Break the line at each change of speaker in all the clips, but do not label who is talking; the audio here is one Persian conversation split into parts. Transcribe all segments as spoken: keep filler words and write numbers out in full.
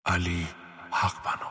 علی حق بنا.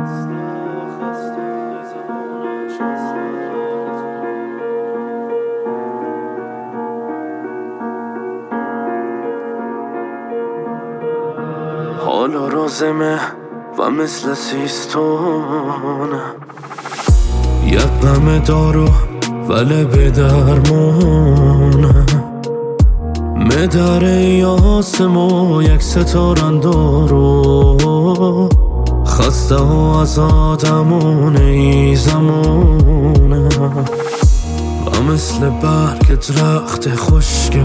حالا رازمه و مثل سیستانه، یک غم دارو ولی به درمانه، مدر یاسم و یک ستارن دارو، خسته ها از آدمون ای زمانه، و مثل برگ درخت خشک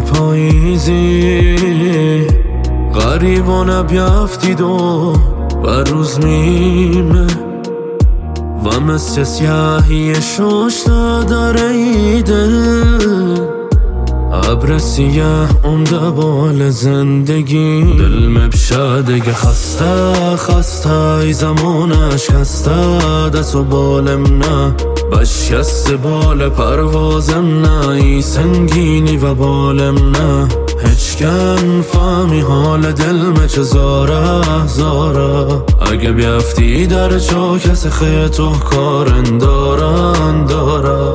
پاییزی غریبانه بیافتید و بر روز میمه، و مثل سیاهی ششته در ای دل، ابر سیاه عمده بال زندگی، دل مبشه دیگه خسته خسته ای زمانش خسته، دست و بالم نه بشکست بال پروازم نه، ای سنگینی و بالم نه، هیچکن فهمی حال دلم چه زاره زاره، اگه بیافتی در چا کسی خیتو کارن دارن داره.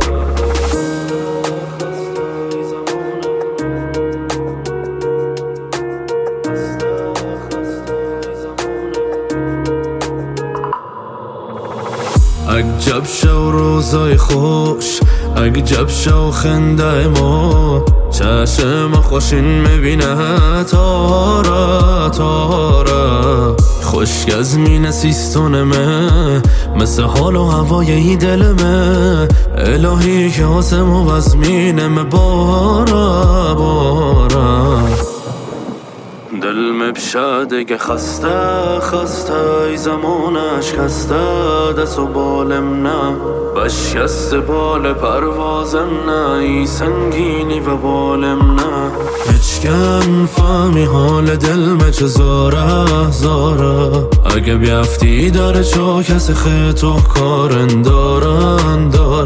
عجب شو روزای خوش، عجب شو خنده ما، چشم خوشین میبینه تاره تاره، خشک از مینه سیستونمه مثل حال و هوای ای دلمه، الهی که آسم و وزمینم باره باره، دل مبشه دیگه خسته خسته ای زمانش خسته، دست و بالم نه بشکست بال پروازم نه، ای سنگینی و بالم نه، هیچکن فهمی حال دلم چه زاره زاره، اگه بیافتی در چا کسی خیتو کارن دارن داره.